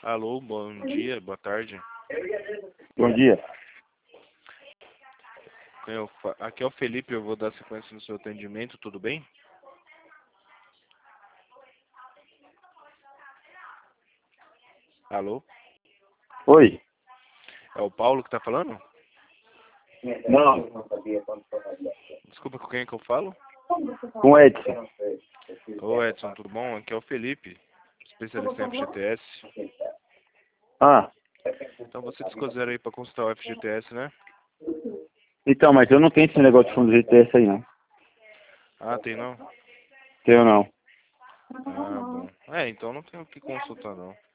Alô, bom dia, boa tarde. Bom dia. Aqui é o Felipe, eu vou dar sequência no seu atendimento, tudo bem? Alô? Oi. É o Paulo que tá falando? Não, Desculpa, com quem é que eu falo? com o Edson. Ô Edson, tudo bom? Aqui é o Felipe, especialista em FGTS. Ah, Então você desconsidera aí para consultar o FGTS, né? então, mas eu não tenho esse negócio de fundo de GTS aí, não. Ah, tem não? Tenho não. Ah, bom. É, então não tenho o que consultar não.